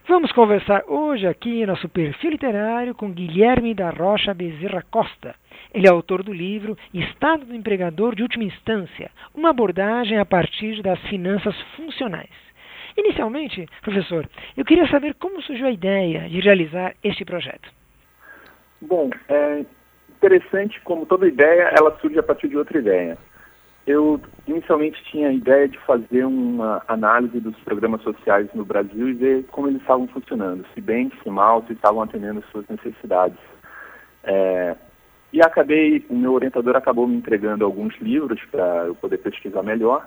Vamos conversar hoje aqui em nosso perfil literário com Guilherme da Rocha Bezerra Costa. Ele é autor do livro Estado do Empregador de Última Instância, uma abordagem a partir das finanças funcionais. Inicialmente, professor, eu queria saber como surgiu a ideia de realizar este projeto. Bom, é interessante como toda ideia, ela surge a partir de outra ideia. Eu inicialmente tinha a ideia de fazer uma análise dos programas sociais no Brasil e ver como eles estavam funcionando, se bem, se mal, se estavam atendendo às suas necessidades. O meu orientador acabou me entregando alguns livros para eu poder pesquisar melhor.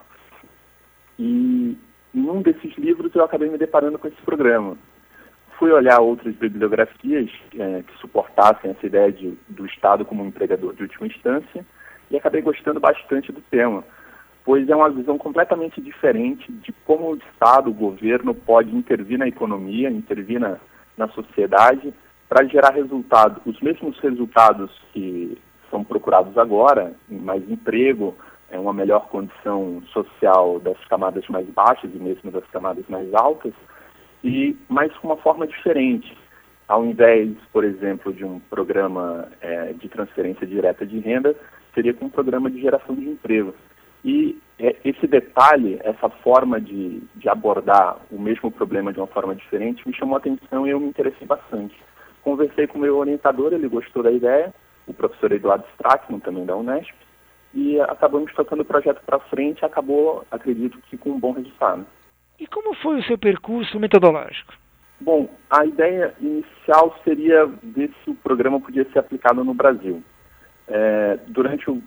E em um desses livros eu acabei me deparando com esse programa. Fui olhar outras bibliografias que suportassem essa ideia do Estado como um empregador de última instância e acabei gostando bastante do tema, pois é uma visão completamente diferente de como o Estado, o governo, pode intervir na economia, intervir na sociedade para gerar resultados, os mesmos resultados que são procurados agora, mais emprego, uma melhor condição social das camadas mais baixas e mesmo das camadas mais altas, mas com uma forma diferente. Ao invés, por exemplo, de um programa de transferência direta de renda, seria com um programa de geração de emprego. E esse detalhe, essa forma de abordar o mesmo problema de uma forma diferente, me chamou a atenção e eu me interessei bastante. Conversei com o meu orientador, ele gostou da ideia, o professor Eduardo Strachman, também da Unesp, e acabamos tocando o projeto para frente e acabou, acredito que, com um bom resultado. E como foi o seu percurso metodológico? Bom, a ideia inicial seria ver se o programa podia ser aplicado no Brasil. Durante o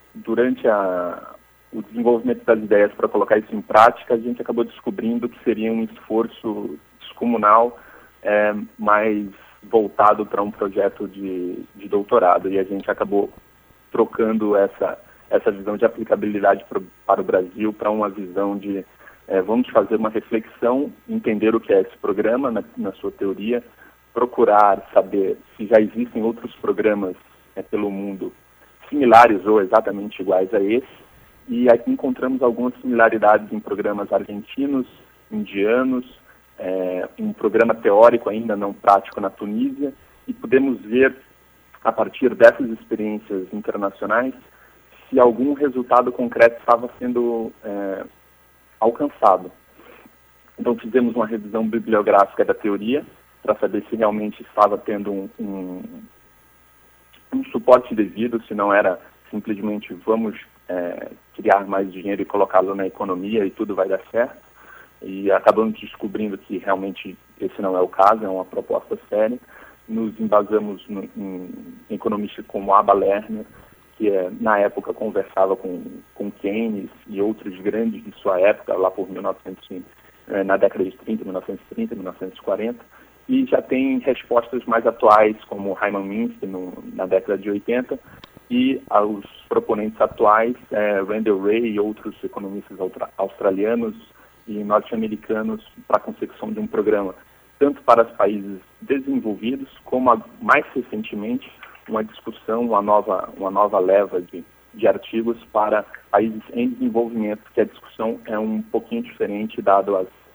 desenvolvimento das ideias para colocar isso em prática, a gente acabou descobrindo que seria um esforço descomunal, mais voltado para um projeto de doutorado, e a gente acabou trocando essa visão de aplicabilidade para o Brasil para uma visão de vamos fazer uma reflexão, entender o que é esse programa na sua teoria, procurar saber se já existem outros programas pelo mundo similares ou exatamente iguais a esse, e aqui encontramos algumas similaridades em programas argentinos, indianos, um programa teórico ainda não prático na Tunísia, e podemos ver, a partir dessas experiências internacionais, se algum resultado concreto estava sendo alcançado. Então fizemos uma revisão bibliográfica da teoria, para saber se realmente estava tendo um suporte devido, se não era simplesmente vamos criar mais dinheiro e colocá-lo na economia e tudo vai dar certo. E acabamos descobrindo que realmente esse não é o caso, é uma proposta séria. Nos embasamos em economistas como Abba Lerner, que na época conversava com Keynes e outros grandes de sua época, lá por na década de 1930, 1940, e já tem respostas mais atuais, como Hyman Minsky, na década de 80, e aos proponentes atuais, Randall Wray e outros economistas australianos e norte-americanos, para a consecução de um programa, tanto para os países desenvolvidos, como mais recentemente, uma discussão, uma nova leva de artigos para países em desenvolvimento, que a discussão é um pouquinho diferente, dado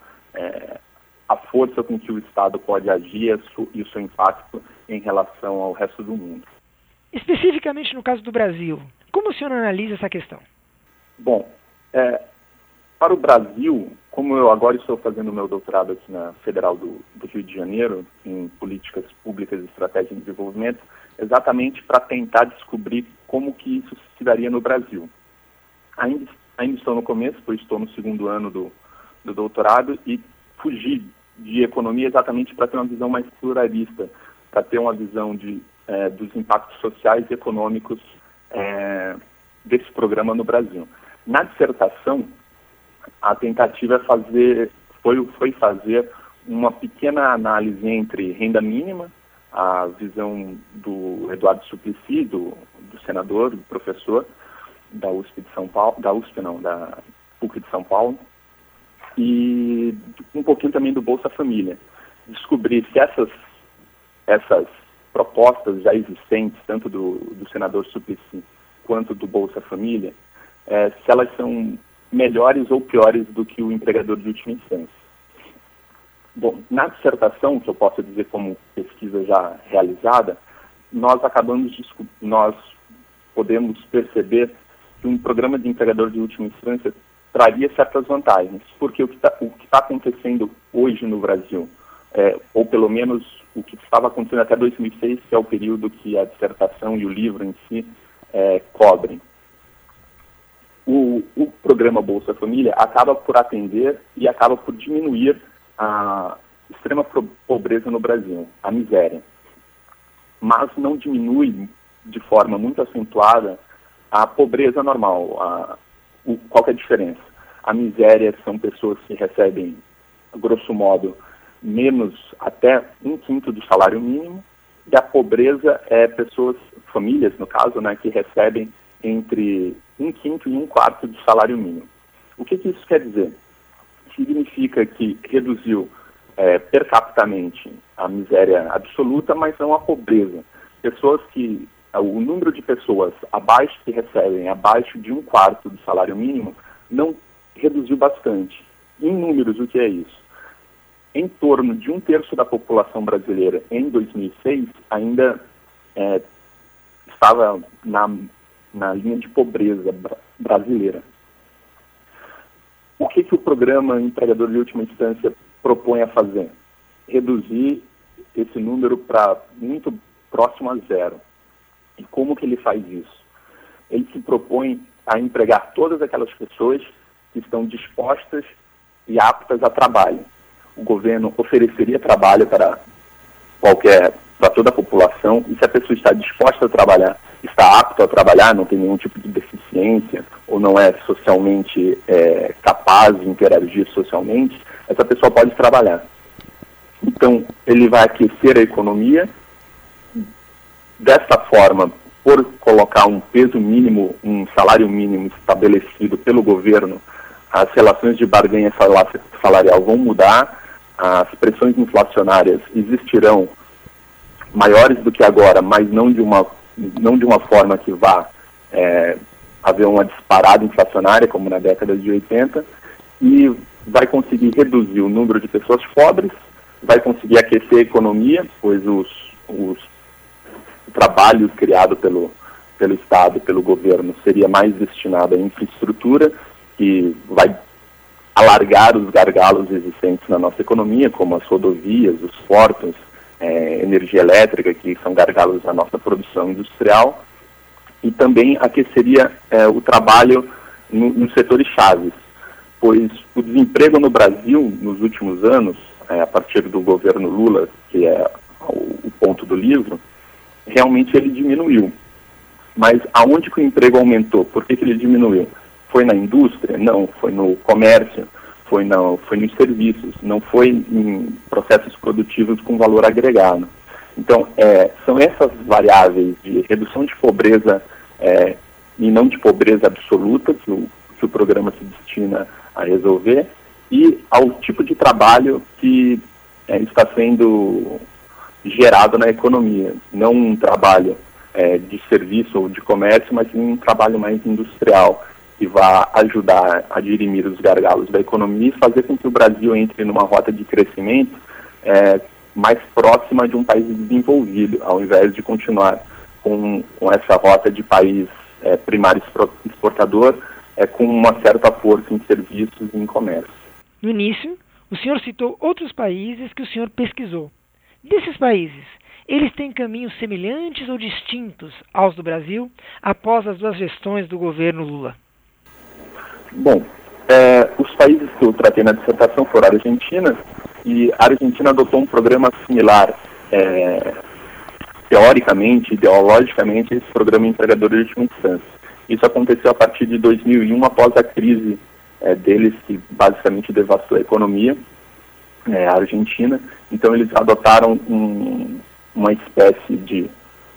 a força com que o Estado pode agir e o seu impacto em relação ao resto do mundo. Especificamente no caso do Brasil, como o senhor analisa essa questão? Bom, para o Brasil, como eu agora estou fazendo meu doutorado aqui na Federal do Rio de Janeiro, em Políticas Públicas e Estratégia de Desenvolvimento, exatamente para tentar descobrir como que isso se daria no Brasil. Ainda estou no começo, pois estou no segundo ano do doutorado, e fugi de economia exatamente para ter uma visão mais pluralista, para ter uma visão dos impactos sociais e econômicos desse programa no Brasil. Na dissertação, a tentativa foi fazer uma pequena análise entre renda mínima, a visão do Eduardo Suplicy, do senador, do professor da USP de São Paulo, da PUC de São Paulo, e um pouquinho também do Bolsa Família. Descobrir se essas propostas já existentes, tanto do senador Suplicy quanto do Bolsa Família, se elas são melhores ou piores do que o empregador de última instância. Bom, na dissertação, que eu posso dizer como pesquisa já realizada, nós podemos perceber que um programa de empregador de última instância traria certas vantagens, porque o que está acontecendo hoje no Brasil, ou pelo menos o que estava acontecendo até 2006, que é o período que a dissertação e o livro em si cobrem. O programa Bolsa Família acaba por atender e acaba por diminuir a extrema pobreza no Brasil, a miséria. Mas não diminui de forma muito acentuada a pobreza normal. Qual que é a diferença? A miséria são pessoas que recebem, grosso modo, menos até 1/5 do salário mínimo, e a pobreza é pessoas, famílias no caso, né, que recebem entre 1/5 e 1/4 do salário mínimo. O que isso quer dizer? Significa que reduziu percapitamente a miséria absoluta, mas não a pobreza. O número de pessoas que recebem abaixo de 1/4 do salário mínimo não reduziu bastante. Em números, o que é isso? Em torno de 1/3 da população brasileira em 2006 ainda estava na linha de pobreza brasileira. O que o programa Empregador de Última Instância propõe a fazer? Reduzir esse número para muito próximo a zero. E como que ele faz isso? Ele se propõe a empregar todas aquelas pessoas que estão dispostas e aptas a trabalho. O governo ofereceria trabalho para toda a população, e se a pessoa está disposta a trabalhar, está apta a trabalhar, não tem nenhum tipo de deficiência, ou não é socialmente capaz de interagir socialmente, essa pessoa pode trabalhar. Então, ele vai aquecer a economia. Dessa forma, por colocar um peso mínimo, um salário mínimo estabelecido pelo governo, as relações de barganha salarial vão mudar, as pressões inflacionárias existirão maiores do que agora, mas não de uma forma que vá haver uma disparada inflacionária, como na década de 80, e vai conseguir reduzir o número de pessoas pobres, vai conseguir aquecer a economia, pois o trabalho criado pelo Estado, pelo governo, seria mais destinado à infraestrutura, que vai alargar os gargalos existentes na nossa economia, como as rodovias, os portos, energia elétrica, que são gargalos da nossa produção industrial, e também aqueceria o trabalho nos setores chaves, pois o desemprego no Brasil, nos últimos anos, a partir do governo Lula, que é o ponto do livro, realmente ele diminuiu. Mas aonde que o emprego aumentou? Por que ele diminuiu? Foi na indústria? Não. Foi no comércio? Foi nos serviços? Não foi em processos produtivos com valor agregado. Então, são essas variáveis de redução de pobreza e não de pobreza absoluta que o programa se destina a resolver, e ao tipo de trabalho que está sendo gerado na economia. Não um trabalho de serviço ou de comércio, mas sim um trabalho mais industrial, que vai ajudar a dirimir os gargalos da economia e fazer com que o Brasil entre numa rota de crescimento mais próxima de um país desenvolvido, ao invés de continuar com essa rota de país primário exportador, com uma certa força em serviços e em comércio. No início, o senhor citou outros países que o senhor pesquisou. Desses países, eles têm caminhos semelhantes ou distintos aos do Brasil após as 2 gestões do governo Lula? Bom, os países que eu tratei na dissertação foram a Argentina, e a Argentina adotou um programa similar, teoricamente, ideologicamente, esse programa Empregador de Última Instância. Isso aconteceu a partir de 2001, após a crise deles, que basicamente devastou a economia, a Argentina. Então eles adotaram uma espécie de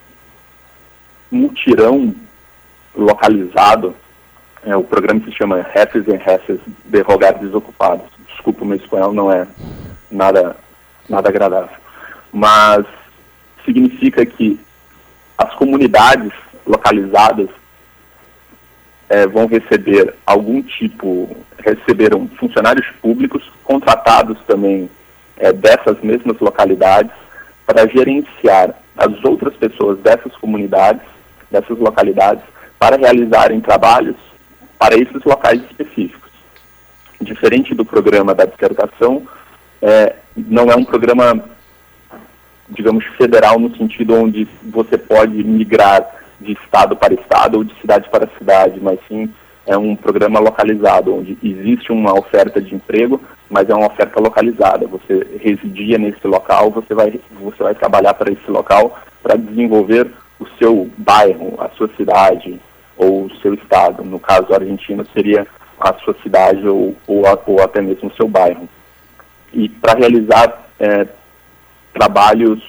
mutirão localizado. O programa se chama Jefes en Jefes de Hogar Desocupados. Desculpa, o meu espanhol não é nada agradável. Mas significa que as comunidades localizadas vão receberam funcionários públicos, contratados também dessas mesmas localidades para gerenciar as outras pessoas dessas comunidades, dessas localidades, para realizarem trabalhos para esses locais específicos. Diferente do programa da dissertação, não é um programa, digamos, federal, no sentido onde você pode migrar de estado para estado ou de cidade para cidade, mas sim é um programa localizado, onde existe uma oferta de emprego, mas é uma oferta localizada. Você residia nesse local, você vai trabalhar para esse local para desenvolver o seu bairro, a sua cidade ou o seu estado. No caso argentino seria a sua cidade ou até mesmo o seu bairro. E para realizar trabalhos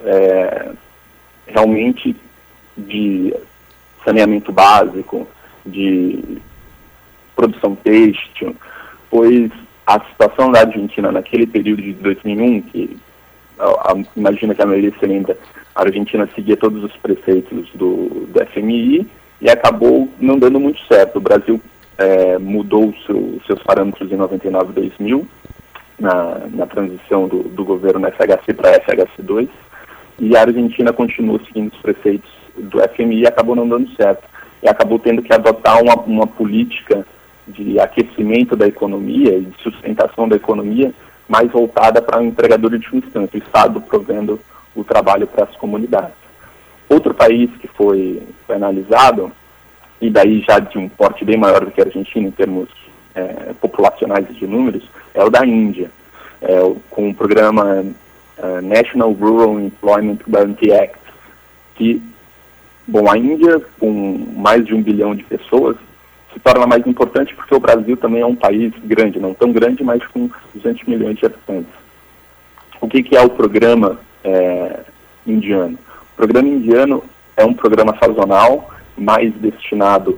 realmente de saneamento básico, de produção têxtil, pois a situação da Argentina naquele período de 2001, que imagina que a maioria se lembra, a Argentina seguia todos os preceitos do FMI e acabou não dando muito certo. O Brasil mudou seus parâmetros em 99 e 2000, na transição do governo FHC para FHC2, e a Argentina continuou seguindo os preceitos do FMI e acabou não dando certo. E acabou tendo que adotar uma política de aquecimento da economia e de sustentação da economia mais voltada para o empregador de última instância, o Estado provendo o trabalho para as comunidades. Outro país que foi analisado, e daí já de um porte bem maior do que a Argentina em termos populacionais e de números, é o da Índia, com o programa National Rural Employment Guarantee Act, que, bom, a Índia, com mais de 1 bilhão de pessoas, se torna mais importante porque o Brasil também é um país grande, não tão grande, mas com 200 milhões de habitantes. O que é o programa indiano? O programa indiano é um programa sazonal, mais destinado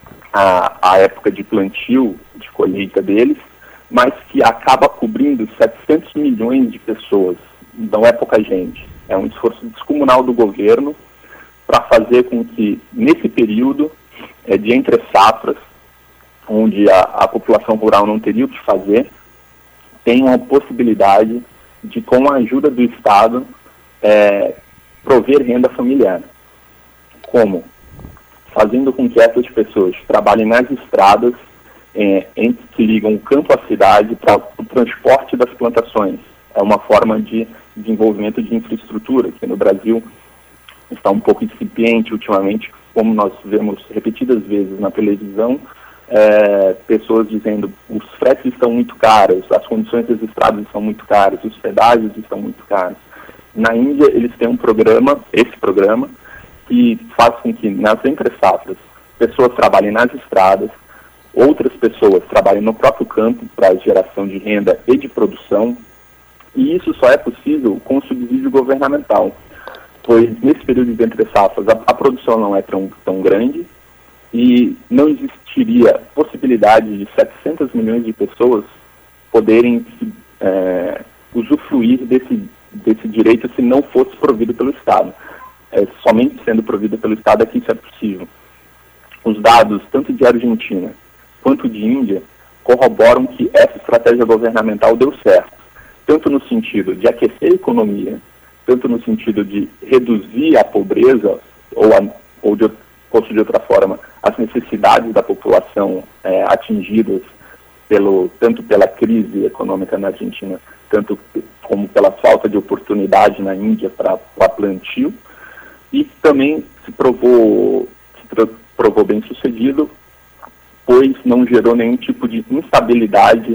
à época de plantio, de colheita deles, mas que acaba cobrindo 700 milhões de pessoas. Não é pouca gente. É um esforço descomunal do governo para fazer com que, nesse período de entre safras, onde a população rural não teria o que fazer, tenha uma possibilidade de, com a ajuda do Estado, prover renda familiar. Como? Fazendo com que essas pessoas trabalhem nas estradas que ligam o campo à cidade para o transporte das plantações. É uma forma de desenvolvimento de infraestrutura, que no Brasil está um pouco incipiente ultimamente, como nós vemos repetidas vezes na televisão, pessoas dizendo os fretes estão muito caros, as condições das estradas estão muito caras, os pedágios estão muito caros. Na Índia, eles têm esse programa, que faz com que nas entre-safras pessoas trabalhem nas estradas, outras pessoas trabalhem no próprio campo para geração de renda e de produção, e isso só é possível com o subsídio governamental, pois nesse período de entre-safras a produção não é tão grande e não existiria possibilidade de 700 milhões de pessoas poderem usufruir desse direito se não fosse provido pelo Estado. Somente sendo provido pelo Estado é que isso é possível. Os dados, tanto de Argentina quanto de Índia, corroboram que essa estratégia governamental deu certo, tanto no sentido de aquecer a economia, tanto no sentido de reduzir a pobreza, ou de outra forma, as necessidades da população atingidas tanto pela crise econômica na Argentina, tanto como pela falta de oportunidade na Índia para plantio, e também se provou bem sucedido, pois não gerou nenhum tipo de instabilidade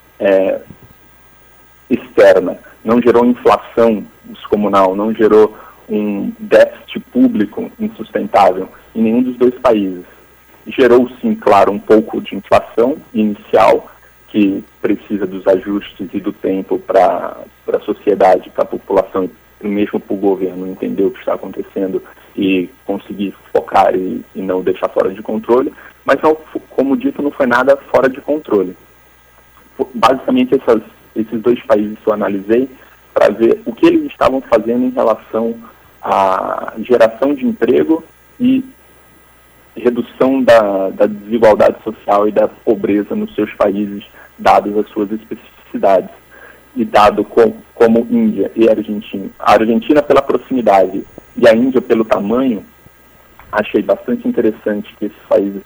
externa, não gerou inflação descomunal, não gerou um déficit público insustentável em nenhum dos dois países. Gerou, sim, claro, um pouco de inflação inicial, que precisa dos ajustes e do tempo para a sociedade, para a população e mesmo para o governo entender o que está acontecendo e conseguir focar e não deixar fora de controle, mas, não, como dito, não foi nada fora de controle. Basicamente, esses dois países que eu analisei para ver o que eles estavam fazendo em relação à geração de emprego e redução da desigualdade social e da pobreza nos seus países, dadas as suas especificidades. e dado como Índia e Argentina, a Argentina pela proximidade e a Índia pelo tamanho, achei bastante interessante que esses países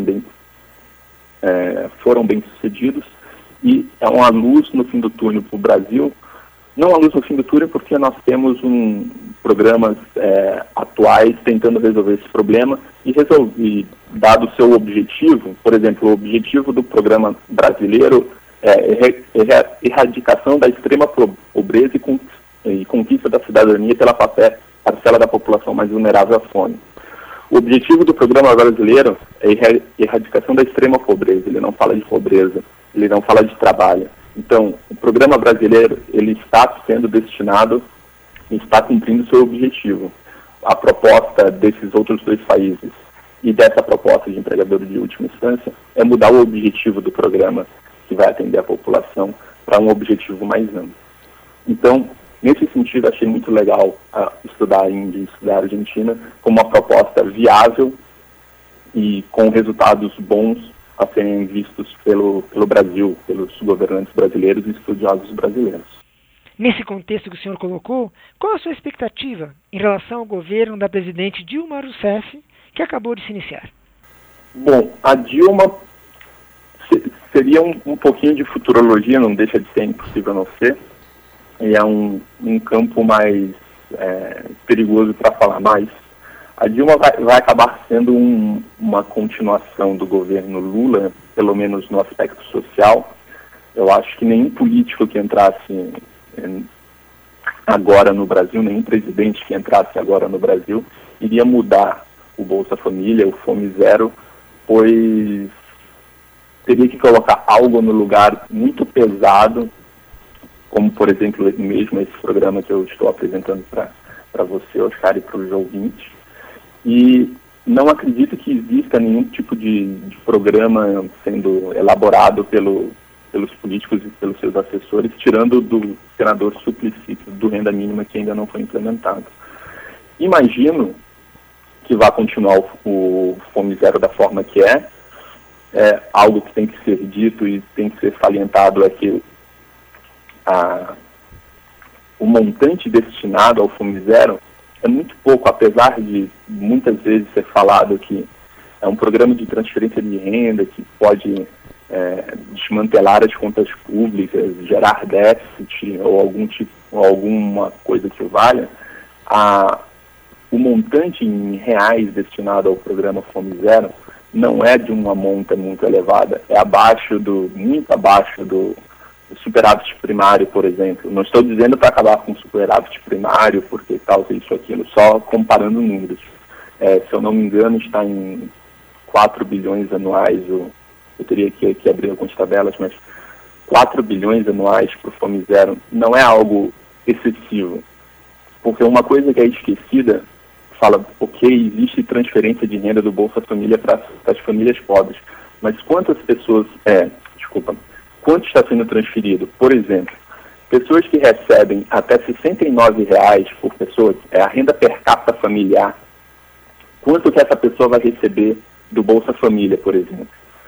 foram bem sucedidos, e é uma luz no fim do túnel para o Brasil. Não uma luz no fim do túnel porque nós temos programas atuais tentando resolver esse problema e dado o seu objetivo, por exemplo, o objetivo do programa brasileiro é erradicação da extrema pobreza e conquista da cidadania pela parcela da população mais vulnerável à fome. O objetivo do programa brasileiro é erradicação da extrema pobreza. Ele não fala de pobreza, ele não fala de trabalho. Então, o programa brasileiro, ele está sendo destinado e está cumprindo seu objetivo. A proposta desses outros dois países e dessa proposta de empregador de última instância é mudar o objetivo do programa que vai atender a população para um objetivo mais amplo. Então, nesse sentido, achei muito legal estudar a Índia e estudar a Argentina como uma proposta viável e com resultados bons a serem vistos pelo Brasil, pelos governantes brasileiros e estudiosos brasileiros. Nesse contexto que o senhor colocou, qual a sua expectativa em relação ao governo da presidente Dilma Rousseff, que acabou de se iniciar? Bom, a Dilma seria um pouquinho de futurologia, não deixa de ser impossível não ser, e é um campo mais perigoso para falar mais. A Dilma vai acabar sendo uma continuação do governo Lula, pelo menos no aspecto social. Eu acho que nenhum político que entrasse agora no Brasil, nenhum presidente que entrasse agora no Brasil, iria mudar o Bolsa Família, o Fome Zero, pois teria que colocar algo no lugar muito pesado, como, por exemplo, mesmo esse programa que eu estou apresentando para você, Oscar, e para os ouvintes. E não acredito que exista nenhum tipo de programa sendo elaborado pelos políticos e pelos seus assessores, tirando do senador Suplicy, do renda mínima, que ainda não foi implementado. Imagino que vai continuar o Fome Zero da forma que é. Algo que tem que ser dito e tem que ser salientado é que o montante destinado ao Fome Zero é muito pouco, apesar de muitas vezes ser falado que é um programa de transferência de renda que pode desmantelar as contas públicas, gerar déficit ou alguma coisa que valha. O montante em reais destinado ao programa Fome Zero não é de uma monta muito elevada, é muito abaixo do superávit primário, por exemplo. Não estou dizendo para acabar com o superávit primário, porque causa isso ou aquilo, só comparando números. Se eu não me engano, está em 4 bilhões anuais, eu teria que abrir algumas tabelas, mas 4 bilhões anuais para o Fome Zero não é algo excessivo, porque uma coisa que é esquecida, fala, ok, existe transferência de renda do Bolsa Família para as famílias pobres, mas quanto está sendo transferido? Por exemplo, pessoas que recebem até R$ 69,00 por pessoa, é a renda per capita familiar, quanto que essa pessoa vai receber do Bolsa Família, por exemplo?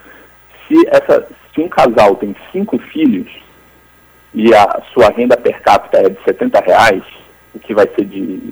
Se um casal tem 5 filhos e a sua renda per capita é de R$ 70,00, o que vai ser de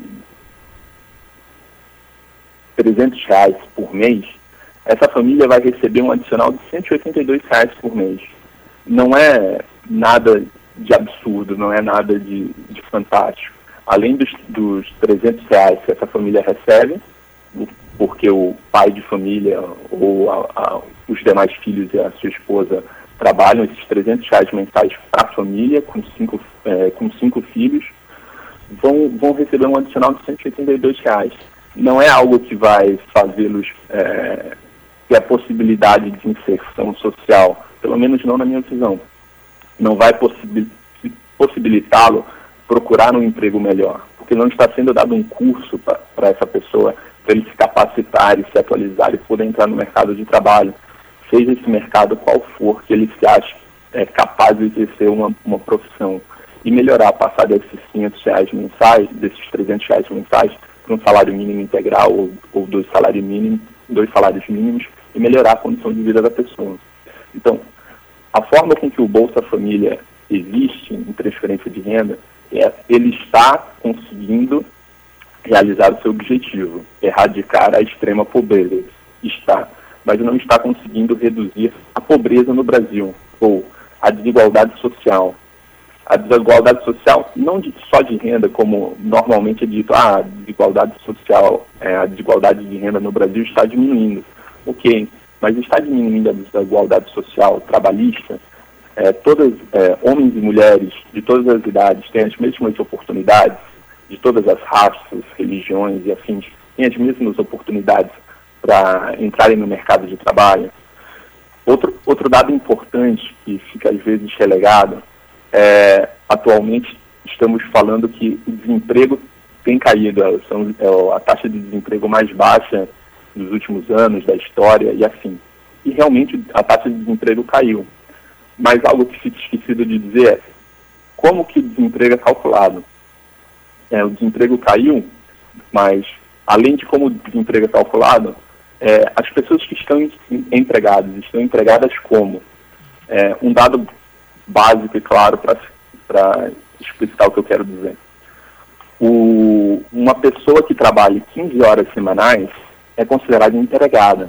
R$ 300,00 por mês, essa família vai receber um adicional de R$ 182,00 por mês. Não é nada de absurdo, não é nada de fantástico. Além dos R$ 300,00 que essa família recebe, porque o pai de família ou os demais filhos e a sua esposa trabalham, esses R$ 300,00 mensais para a família, com cinco filhos, vão receber um adicional de R$ 182,00. Não é algo que vai fazê-los ter a possibilidade de inserção social, pelo menos não na minha visão. Não vai possibilitá-lo procurar um emprego melhor, porque não está sendo dado um curso para essa pessoa, para ele se capacitar e se atualizar e poder entrar no mercado de trabalho, seja esse mercado qual for, que ele se ache capaz de exercer uma profissão e melhorar, passar desses R$ 500,00 mensais, desses R$ 300,00 mensais, para um salário mínimo integral ou dois salários mínimos e melhorar a condição de vida da pessoa. Então, a forma com que o Bolsa Família existe em transferência de renda, ele está conseguindo realizar o seu objetivo, erradicar a extrema pobreza. Está, mas não está conseguindo reduzir a pobreza no Brasil, ou a desigualdade social. A desigualdade social, não só de renda, como normalmente é dito, a desigualdade social, a desigualdade de renda no Brasil está diminuindo. Ok, mas está diminuindo a desigualdade social trabalhista. Homens e mulheres de todas as idades têm as mesmas oportunidades, de todas as raças, religiões e afins, têm as mesmas oportunidades para entrarem no mercado de trabalho. Outro dado importante que fica às vezes relegado atualmente estamos falando que o desemprego tem caído, a taxa de desemprego mais baixa dos últimos anos, da história e assim. E realmente a taxa de desemprego caiu. Mas algo que fica esquecido de dizer é como que o desemprego é calculado. O desemprego caiu, mas além de como o desemprego é calculado, as pessoas que estão empregadas como? Um dado básico e claro para explicitar o que eu quero dizer. Uma pessoa que trabalha 15 horas semanais é considerada empregada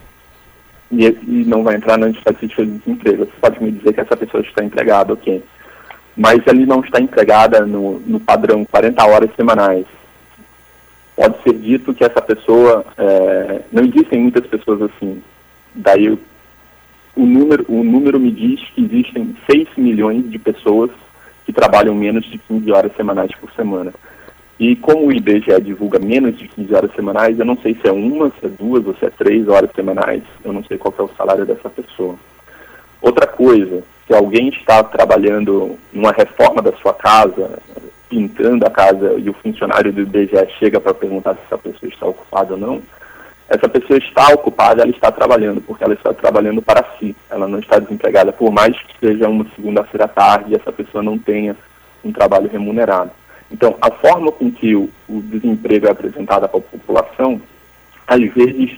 e não vai entrar na estatística de desemprego. Você pode me dizer que essa pessoa está empregada, ok. Mas ele não está empregada no padrão 40 horas semanais. Pode ser dito que essa pessoa... não existem muitas pessoas assim. Daí o número me diz que existem 6 milhões de pessoas que trabalham menos de 15 horas semanais por semana. E como o IBGE divulga menos de 15 horas semanais, eu não sei se é uma, se é duas ou se é 3 horas semanais, eu não sei qual que é o salário dessa pessoa. Outra coisa, se alguém está trabalhando numa reforma da sua casa, pintando a casa, e o funcionário do IBGE chega para perguntar se essa pessoa está ocupada ou não, essa pessoa está ocupada, ela está trabalhando, porque ela está trabalhando para si. Ela não está desempregada, por mais que seja uma segunda-feira à tarde e essa pessoa não tenha um trabalho remunerado. Então, a forma com que o desemprego é apresentado para a população, às vezes,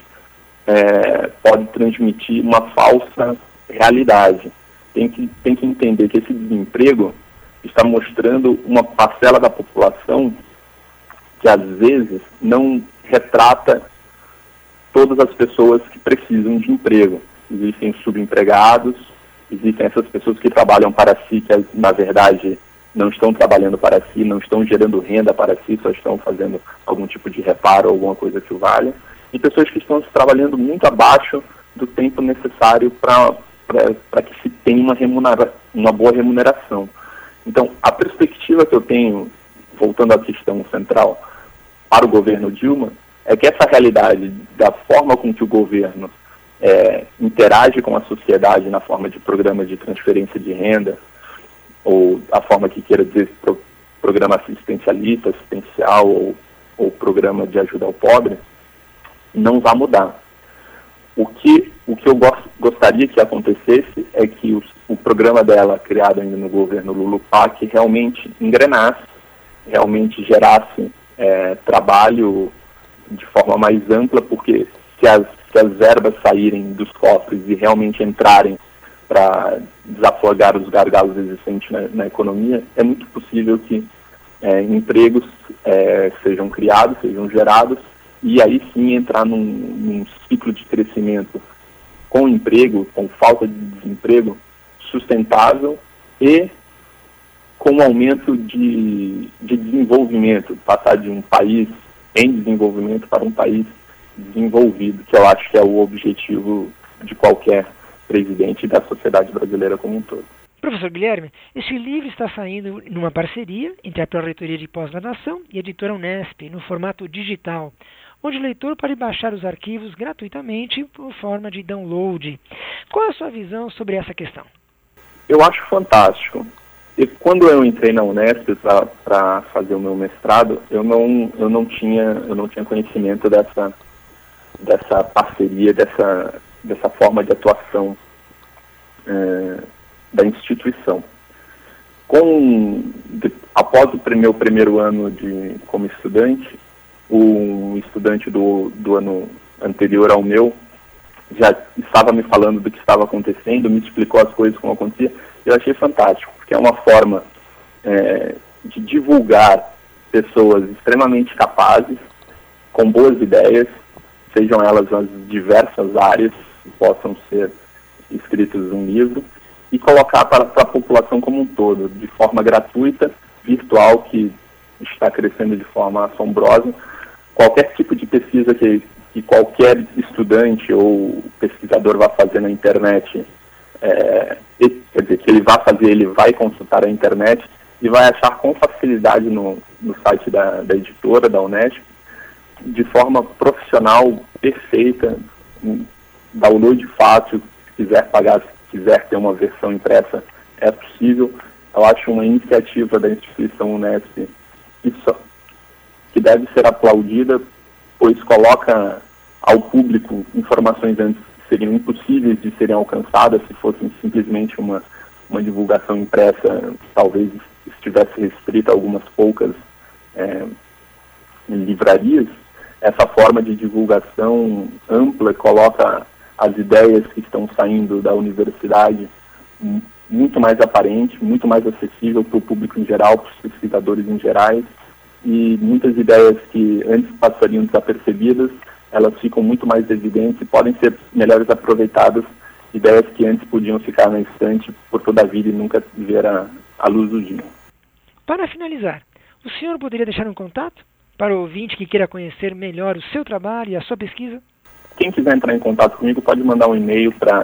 pode transmitir uma falsa realidade. Tem que entender que esse desemprego está mostrando uma parcela da população que, às vezes, não retrata todas as pessoas que precisam de emprego. Existem subempregados, existem essas pessoas que trabalham para si, que, na verdade, não estão trabalhando para si, não estão gerando renda para si, só estão fazendo algum tipo de reparo, alguma coisa que o valha, e pessoas que estão trabalhando muito abaixo do tempo necessário para que se tenha uma boa remuneração. Então, a perspectiva que eu tenho, voltando à questão central, para o governo Dilma, é que essa realidade, da forma com que o governo interage com a sociedade na forma de programas de transferência de renda, ou a forma que queira dizer programa assistencial ou programa de ajuda ao pobre, não vai mudar. O que eu gostaria que acontecesse é que o programa dela, criado ainda no governo Lula-Pac, realmente engrenasse, realmente gerasse trabalho de forma mais ampla, porque se as verbas saírem dos cofres e realmente entrarem para desafogar os gargalos existentes na economia, é muito possível que empregos sejam criados, sejam gerados, e aí sim entrar num ciclo de crescimento com emprego, com falta de desemprego, sustentável e com um aumento de desenvolvimento, passar de um país em desenvolvimento para um país desenvolvido, que eu acho que é o objetivo de qualquer presidente da sociedade brasileira como um todo. Professor Guilherme, este livro está saindo numa parceria entre a Pró-Reitoria de Pós-Graduação e a Editora Unesp, no formato digital, onde o leitor pode baixar os arquivos gratuitamente por forma de download. Qual é a sua visão sobre essa questão? Eu acho fantástico. E quando eu entrei na Unesp para fazer o meu mestrado, eu não tinha conhecimento dessa parceria, dessa forma de atuação da instituição. Após o meu primeiro ano como estudante, um estudante do ano anterior ao meu já estava me falando do que estava acontecendo, me explicou as coisas como acontecia, e eu achei fantástico, que é uma forma de divulgar pessoas extremamente capazes, com boas ideias, sejam elas nas diversas áreas que possam ser escritas num livro, e colocar para a população como um todo, de forma gratuita, virtual, que está crescendo de forma assombrosa. Qualquer tipo de pesquisa que qualquer estudante ou pesquisador vá fazer na internet, quer dizer, que ele vai consultar a internet e vai achar com facilidade no site da editora, da Unesp, de forma profissional, perfeita, download fácil, se quiser ter uma versão impressa, é possível. Eu acho uma iniciativa da instituição Unesp que deve ser aplaudida, pois coloca ao público informações antes que seriam impossíveis de serem alcançadas se fossem simplesmente uma divulgação impressa, talvez estivesse restrita a algumas poucas livrarias. Essa forma de divulgação ampla coloca as ideias que estão saindo da universidade muito mais aparente, muito mais acessível para o público em geral, para os pesquisadores em gerais, e muitas ideias que antes passariam desapercebidas, elas ficam muito mais evidentes e podem ser melhores aproveitadas, ideias que antes podiam ficar na estante por toda a vida e nunca ver a luz do dia. Para finalizar, o senhor poderia deixar um contato para o ouvinte que queira conhecer melhor o seu trabalho e a sua pesquisa? Quem quiser entrar em contato comigo pode mandar um e-mail para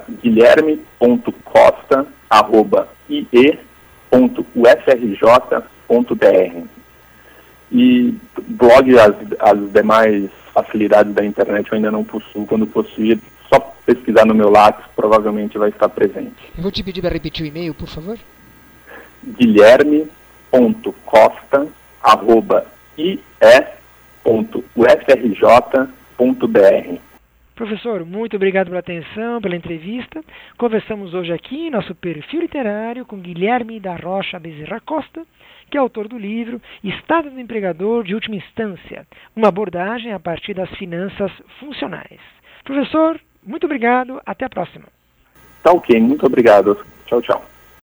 guilherme.costa@ie.ufrj.br. E blog, as demais facilidades da internet eu ainda não possuo. Quando possuir, só pesquisar no meu lápis, provavelmente vai estar presente. Eu vou te pedir para repetir o e-mail, por favor. guilherme.costa@ie.ufrj.br. Professor, muito obrigado pela atenção, pela entrevista. Conversamos hoje aqui em nosso perfil literário com Guilherme da Rocha Bezerra Costa, que é autor do livro Estado do Empregador de Última Instância, uma abordagem a partir das finanças funcionais. Professor, muito obrigado, até a próxima. Tá ok, muito obrigado. Tchau, tchau.